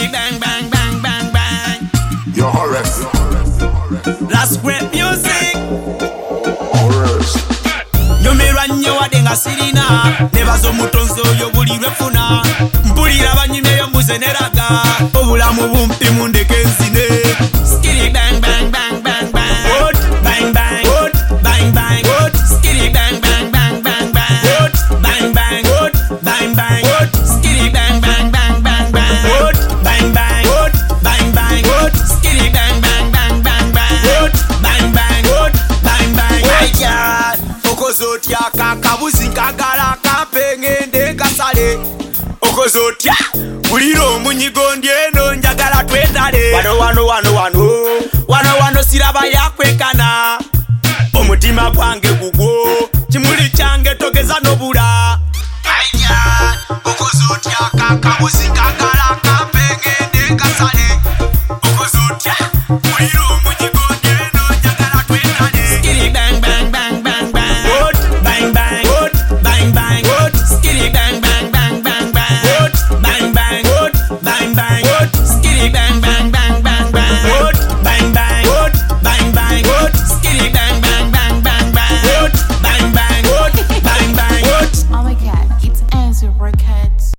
skitty bang bang bang bang bang. Your Horace. That's great music. Horace. Nyumirwanyo wadenga sirina nebazo mutonzo yo buli lwefuna mpulira banyumyeyo muzeneraga obulamu bumpi mundeke enzine skitty bang bang bang bang bang what bang bang what bang bang what skitty bang bang bang bang bang what bang bang what bang bang what skitty bang bang bang bang bang what bang bang what bang bang what skitty bang bang bang bang bang what bang bang what bang bang yeah. Okozotya kakabuzi nkagala kampengende kasale okozotya bulira omunyigo ndyeno njagala twetale wano siraba yakwekana omutima gwange gugwo kimuli kyange togeza nobula okozotya kakabuzi nkagala